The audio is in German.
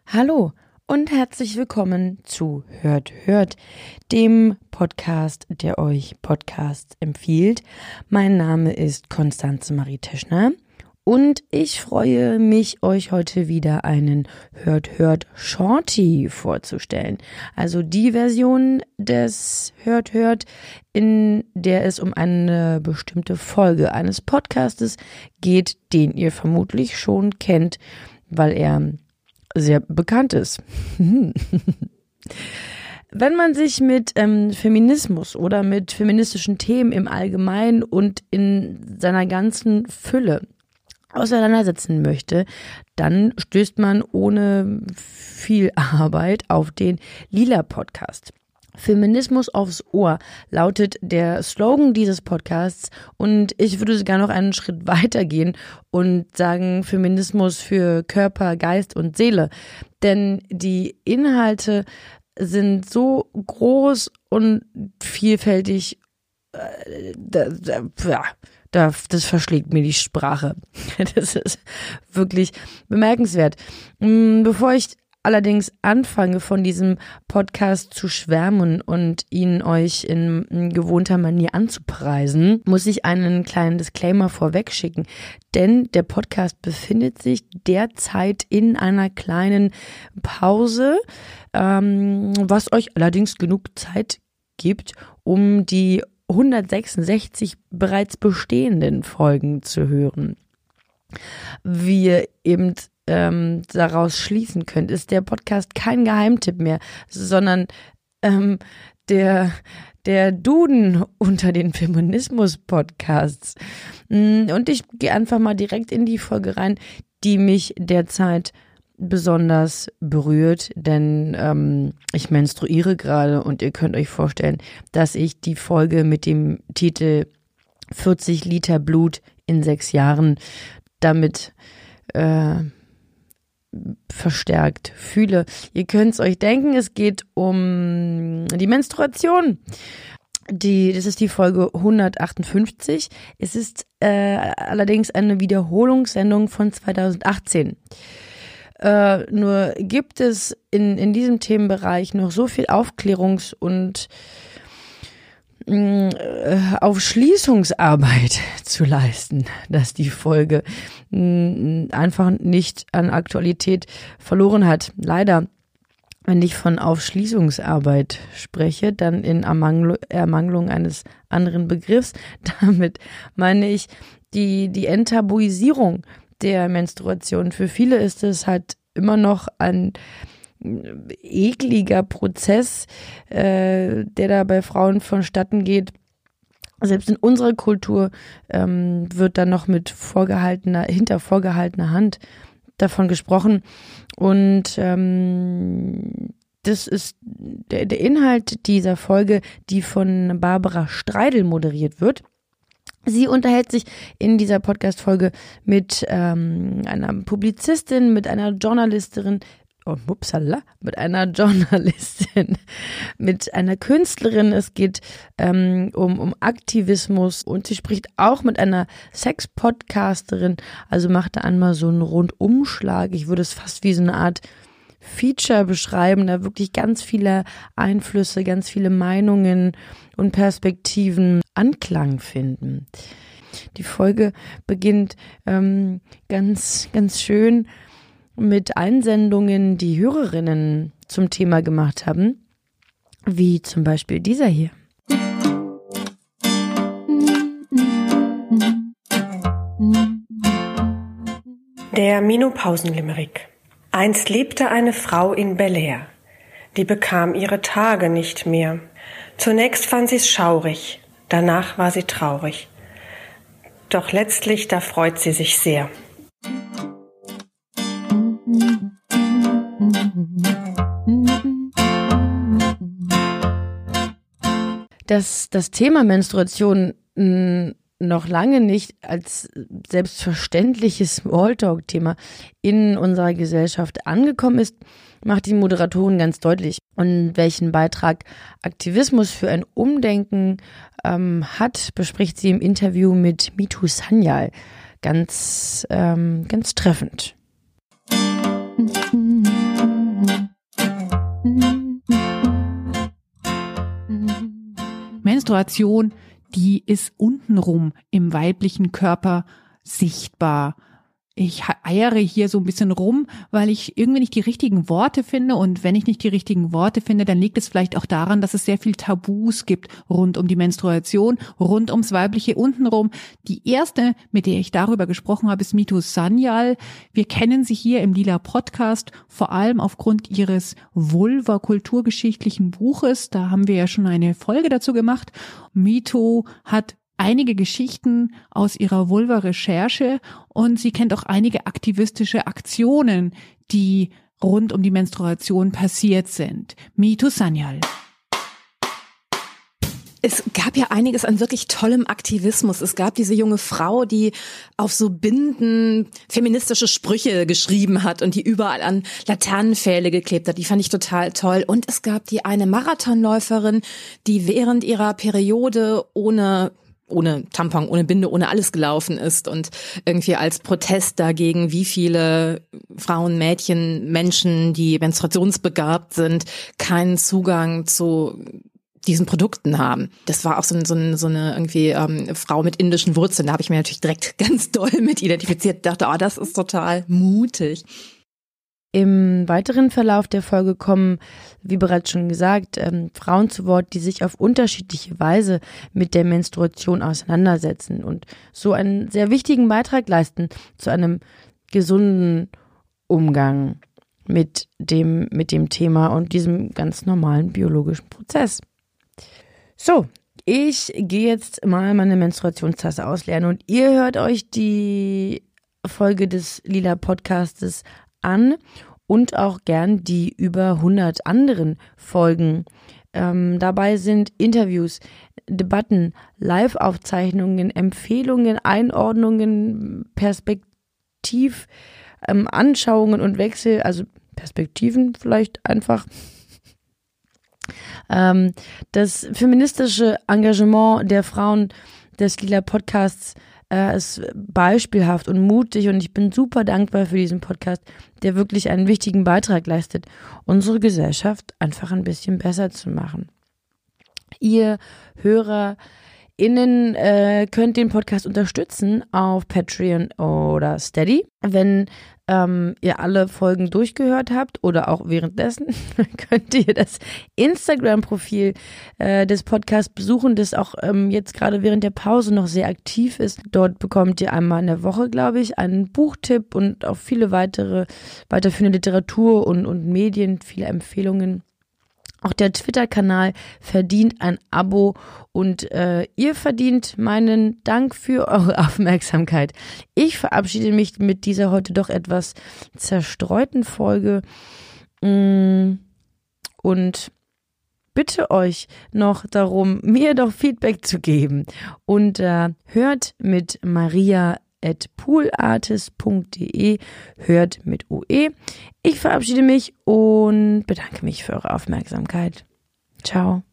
Hallo und herzlich willkommen zu Hört, dem Podcast, der euch Podcasts empfiehlt. Mein Name ist Konstanze Marie Teschner und ich freue mich, euch heute wieder einen Hört Shorty vorzustellen. Also die Version des Hört, in der es um eine bestimmte Folge eines Podcastes geht, den ihr vermutlich schon kennt, weil er sehr bekannt ist. Wenn man sich mit Feminismus oder mit feministischen Themen im Allgemeinen und in seiner ganzen Fülle auseinandersetzen möchte, dann stößt man ohne viel Arbeit auf den Lila-Podcast. Feminismus aufs Ohr lautet der Slogan dieses Podcasts und ich würde sogar noch einen Schritt weiter gehen und sagen Feminismus für Körper, Geist und Seele. Denn die Inhalte sind so groß und vielfältig, das verschlägt mir die Sprache. Das ist wirklich bemerkenswert. Bevor ich allerdings anfange, von diesem Podcast zu schwärmen und ihn euch in gewohnter Manier anzupreisen, muss ich einen kleinen Disclaimer vorweg schicken, denn der Podcast befindet sich derzeit in einer kleinen Pause, was euch allerdings genug Zeit gibt, um die 166 bereits bestehenden Folgen zu hören. Wie ihr eben daraus schließen könnt, ist der Podcast kein Geheimtipp mehr, sondern der Duden unter den Feminismus-Podcasts. Und ich gehe einfach mal direkt in die Folge rein, die mich derzeit besonders berührt, denn ich menstruiere gerade und ihr könnt euch vorstellen, dass ich die Folge mit dem Titel 40 Liter Blut in 6 Jahren damit verstärkt fühle. Ihr könnt es euch denken, es geht um die Menstruation. Das ist die Folge 158. Es ist allerdings eine Wiederholungssendung von 2018. Nur gibt es in diesem Themenbereich noch so viel Aufklärungs- und Aufschließungsarbeit zu leisten, dass die Folge einfach nicht an Aktualität verloren hat. Leider, wenn ich von Aufschließungsarbeit spreche, dann in Ermangelung eines anderen Begriffs. Damit meine ich die Enttabuisierung der Menstruation. Für viele ist es halt immer noch ein ekliger Prozess, der da bei Frauen vonstatten geht. Selbst in unserer Kultur wird dann noch hinter vorgehaltener Hand davon gesprochen. Und das ist der Inhalt dieser Folge, die von Barbara Streidel moderiert wird. Sie unterhält sich in dieser Podcast-Folge mit einer Publizistin, mit einer Journalistin, mit einer Künstlerin. Es geht um Aktivismus und sie spricht auch mit einer Sex-Podcasterin, also macht da einmal so einen Rundumschlag. Ich würde es fast wie so eine Art Feature beschreiben, da wirklich ganz viele Einflüsse, ganz viele Meinungen und Perspektiven Anklang finden. Die Folge beginnt ganz, ganz schön mit Einsendungen, die Hörerinnen zum Thema gemacht haben, wie zum Beispiel dieser hier. Der Menopausenlimerick. Einst lebte eine Frau in Bel-Air. Die bekam ihre Tage nicht mehr. Zunächst fand sie's schaurig, danach war sie traurig. Doch letztlich, da freut sie sich sehr. Dass das Thema Menstruation noch lange nicht als selbstverständliches Smalltalk-Thema in unserer Gesellschaft angekommen ist, macht die Moderatorin ganz deutlich. Und welchen Beitrag Aktivismus für ein Umdenken hat, bespricht sie im Interview mit Mitu Sanyal ganz treffend. Menstruation, die ist untenrum im weiblichen Körper sichtbar. Ich eiere hier so ein bisschen rum, weil ich irgendwie nicht die richtigen Worte finde. Und wenn ich nicht die richtigen Worte finde, dann liegt es vielleicht auch daran, dass es sehr viel Tabus gibt rund um die Menstruation, rund ums weibliche untenrum. Die erste, mit der ich darüber gesprochen habe, ist Mito Sanyal. Wir kennen sie hier im Lila Podcast, vor allem aufgrund ihres Vulva-kulturgeschichtlichen Buches. Da haben wir ja schon eine Folge dazu gemacht. Mito hat einige Geschichten aus ihrer Vulva-Recherche und sie kennt auch einige aktivistische Aktionen, die rund um die Menstruation passiert sind. Mito Sanyal. Es gab ja einiges an wirklich tollem Aktivismus. Es gab diese junge Frau, die auf so Binden feministische Sprüche geschrieben hat und die überall an Laternenpfähle geklebt hat. Die fand ich total toll. Und es gab die eine Marathonläuferin, die während ihrer Periode ohne Tampon, ohne Binde, ohne alles gelaufen ist und irgendwie als Protest dagegen, wie viele Frauen, Mädchen, Menschen, die menstruationsbegabt sind, keinen Zugang zu diesen Produkten haben. Das war auch so eine irgendwie Frau mit indischen Wurzeln. Da habe ich mir natürlich direkt ganz doll mit identifiziert. Dachte, das ist total mutig. Im weiteren Verlauf der Folge kommen, wie bereits schon gesagt, Frauen zu Wort, die sich auf unterschiedliche Weise mit der Menstruation auseinandersetzen und so einen sehr wichtigen Beitrag leisten zu einem gesunden Umgang mit dem Thema und diesem ganz normalen biologischen Prozess. So, ich gehe jetzt mal meine Menstruationstasse ausleeren und ihr hört euch die Folge des Lila Podcastes an und auch gern die über 100 anderen Folgen. Dabei sind Interviews, Debatten, Live-Aufzeichnungen, Empfehlungen, Einordnungen, Anschauungen und Wechsel, also Perspektiven vielleicht einfach. Das feministische Engagement der Frauen des Lila Podcasts ist beispielhaft und mutig und ich bin super dankbar für diesen Podcast, der wirklich einen wichtigen Beitrag leistet, unsere Gesellschaft einfach ein bisschen besser zu machen. Ihr HörerInnen könnt den Podcast unterstützen auf Patreon oder Steady. Wenn ihr alle Folgen durchgehört habt oder auch währenddessen, könnt ihr das Instagram-Profil des Podcasts besuchen, das auch jetzt gerade während der Pause noch sehr aktiv ist. Dort bekommt ihr einmal in der Woche, glaube ich, einen Buchtipp und auch viele weiterführende Literatur und Medien, viele Empfehlungen. Auch der Twitter-Kanal verdient ein Abo und ihr verdient meinen Dank für eure Aufmerksamkeit. Ich verabschiede mich mit dieser heute doch etwas zerstreuten Folge und bitte euch noch darum, mir doch Feedback zu geben. Und hört mit maria@poolartist.de, hört mit UE. Ich verabschiede mich und bedanke mich für eure Aufmerksamkeit. Ciao.